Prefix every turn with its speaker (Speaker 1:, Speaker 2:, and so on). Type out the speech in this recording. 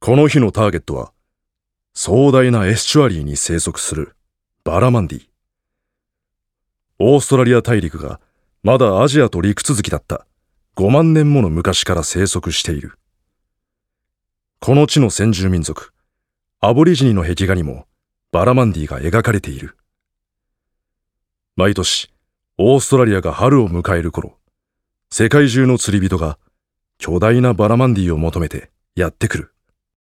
Speaker 1: この日のターゲットは、壮大なエスチュアリーに生息するバラマンディ。オーストラリア大陸がまだアジアと陸続きだった5万年もの昔から生息している。この地の先住民族、アボリジニの壁画にもバラマンディが描かれている。毎年、オーストラリアが春を迎える頃、世界中の釣り人が巨大なバラマンディを求めてやってくる。